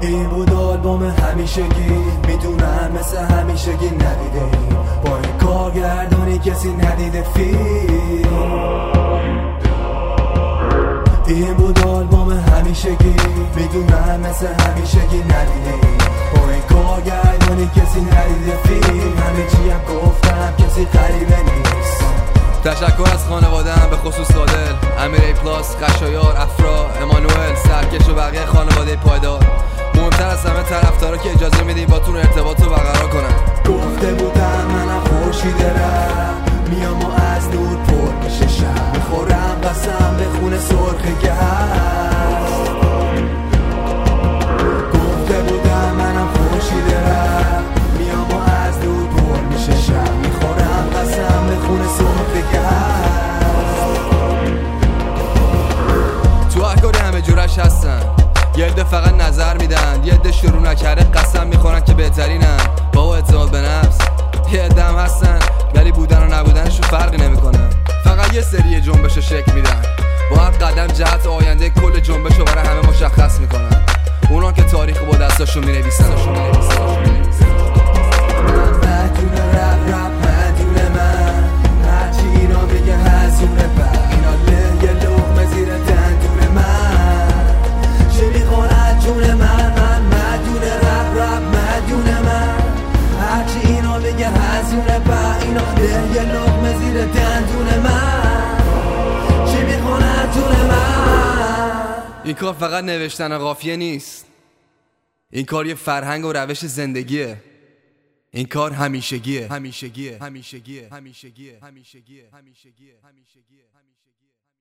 این بود آلبوم همیشگی، میدونم مثل همیشگی ندیده ای، با این کارگردانی کسی ندیده این بود آلبوم همیشگی، میدونم مثل همیشگی ندیده ای، با این کارگردانی کسی ندیده همه چی هم گفتم کسی غریبه نیست. تشکر از خانواده‌ام به خصوص عادل، امیر ای پلاس، خشایار، افرا، امانوئل، سرکش و بقیه خانواده پایدار. مهمتر از همه طرفدارا که اجازه میدین باتون ارتباط رو برقرار کنن. گفته بودم منم خورشید رم، میام و از دور پر میشه شب، میخورم قسم به خون سرخ گرم. گفته بودم منم خورشید رم، میام و از دور پر میشه شب، میخورم قسم به خون سرخ گرم. تو هر کاری همه جورش هستن، یه عده فقط نظر میدن، یه عده شروع نکرده قسم میخورن که بهترینن. بابا اعتماد به نفس. یه عده هم هستن ولی بودن و نبودنشون فرقی نمیکنه، فقط یه سری جنبش شکل میدن، با هر قدم جهت آینده کل جنبش رو برای همه مشخص میکنن. اونا که تاریخ با دستاشون مینویسن. یه لقمه زیر دندون من، چی میخونه دون من. این کار فقط نوشتن قافیه نیست، این کار یه فرهنگ و روش زندگیه. این کار همیشگیه.